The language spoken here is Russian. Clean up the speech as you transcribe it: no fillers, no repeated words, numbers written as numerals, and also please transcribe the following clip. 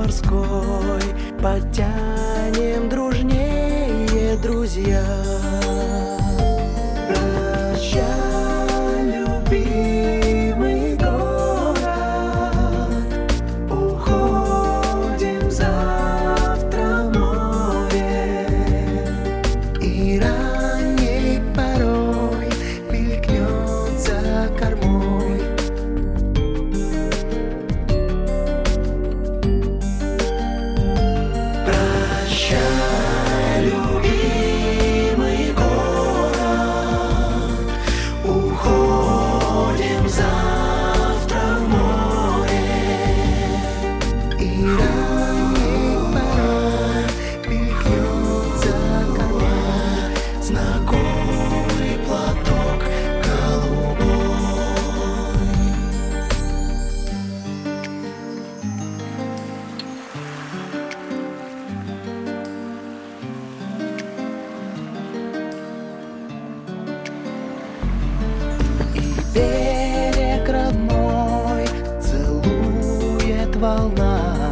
морской потянем дружнее, друзья. Прощай, любимый город, уходим завтра в море, и ранней порой мелькнет за кормой. Прощай, любимый город, уходим завтра в море, и ранней порой мелькнет за кормой знакомый платок голубой. Берег родной целует волна,